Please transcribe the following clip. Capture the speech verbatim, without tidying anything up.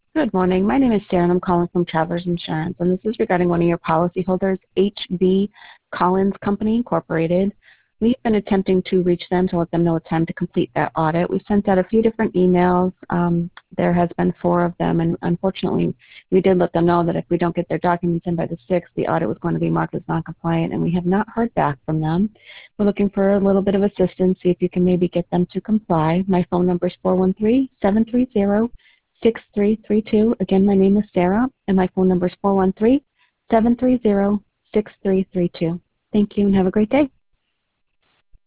Good morning. My name is Sarah, and I'm calling from Travelers Insurance, and this is regarding one of your policyholders, H B Collins Company Incorporated. We've been attempting to reach them to let them know it's time to complete that audit. We've sent out a few different emails. Um, there has been four of them, and unfortunately, we did let them know that if we don't get their documents in by the sixth, the audit was going to be marked as non-compliant, and we have not heard back from them. We're looking for a little bit of assistance, see if you can maybe get them to comply. My phone number is four one three, seven three zero, six three three two. Again, my name is Sarah, and my phone number is four one three, seven three zero, six three three two. Thank you, and have a great day.